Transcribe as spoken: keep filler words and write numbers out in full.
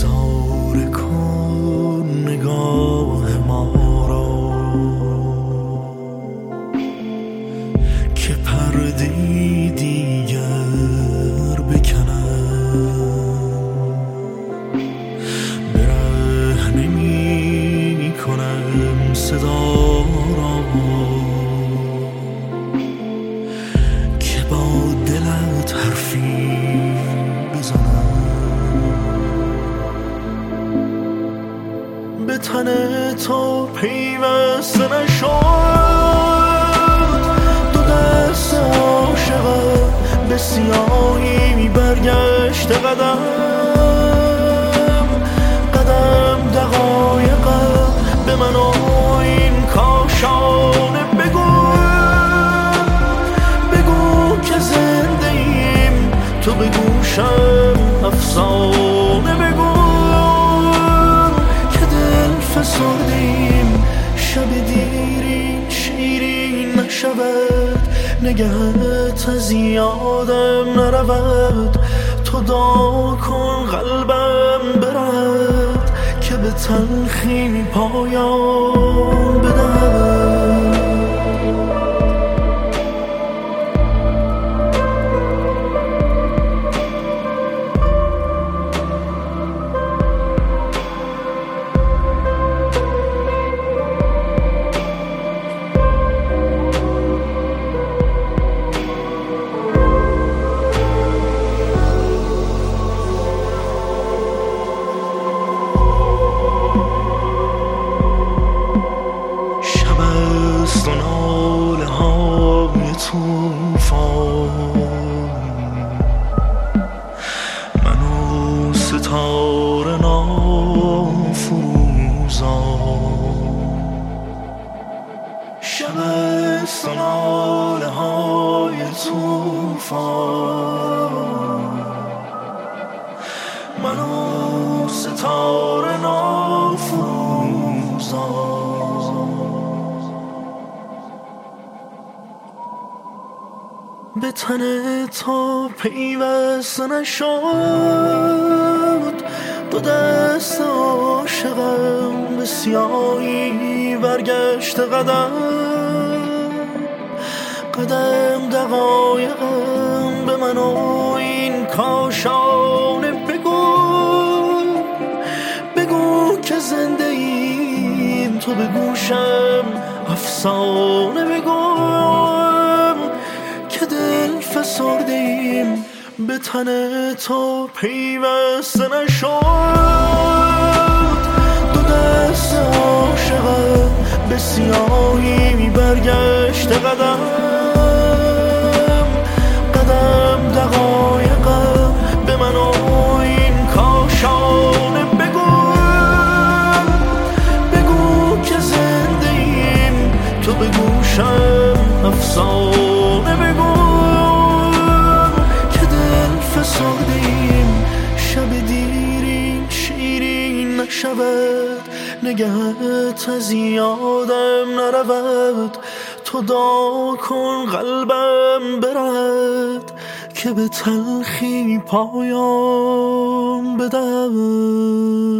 بیزار کن نگاه ما را که پرده‌ای دیگر بکنم. برهنه می کنم صدا را که با دلت حرفی بزنم. به تن تو پیوسته نشد دو دست عاشقم، به سیاهی برگشت قدم قدم دقایقم به من و این کاشانه بگو بگو که زنده ایم، تو به گوشم افسانه بگو که دل فسردیم، شب دیرین شیرین نشود، نگهت از یادم نرود. تو دعا کن قلبم برد که به تلخی پایان بدهد. و ناله های توفان، من و ستاره نافروزان. شب است و ناله های توفان، من و ستاره نافروزان. به تن تو پیوسته نشد دو دست عاشقم، به سیاهی برگشت قدم قدم دقایقم به من و این کاشانه بگو بگو که زنده ایم، تو به گوشم افسانه بگو که دل فسرده ایم، به تن تو پیوسته نشد دو دست عاشقم، به سیاهی برگشت قدم قدم دقایقم به من و این کاشانه بگو بگو که زنده ایم، تو به گوشم افسانه بگو که دل فسرده ایم، شب دیرین شیرین نشود، نگهت از یادم نرود. تو دعا کن قلبم برد که به تلخی پایان بدهد.